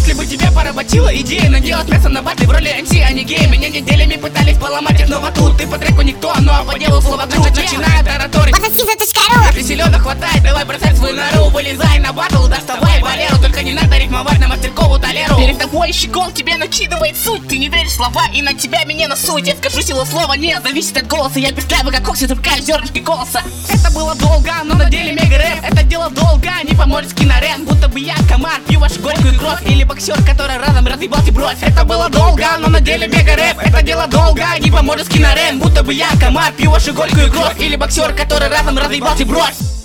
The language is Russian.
Если бы тебя поработила идея наделать мясо на батле в роли МС, а не гей. Меня неделями пытались поломать их, но вот тут ты по треку никто, ну а по делу слово грудь. Начинает тараторить Если селёдок хватает, давай бросай свою нору. Вылезай на батл, доставай Валеру. Только не надо рифмовать на мастеркову толеру. Перед тобой щегол тебе накидывает суть. Ты не веришь в слова и на тебя меня насуть. Я скажу, сила слова не зависит от голоса. Я пестрявый как кокси, только зернышки голоса. Это было долго, но на деле мега рэп. Это дело долго, не поможет скинорен. Будто бы я комар, пью вашу горькую кровь. Или боксер, который разом разъебал тебе бровь. Это было долго, но на деле мега рэп. Это дело долго, не поможет скинорен. Будто бы я комар, пью вашу горькую кровь. Или боксер, который разом разъебал тебе бровь.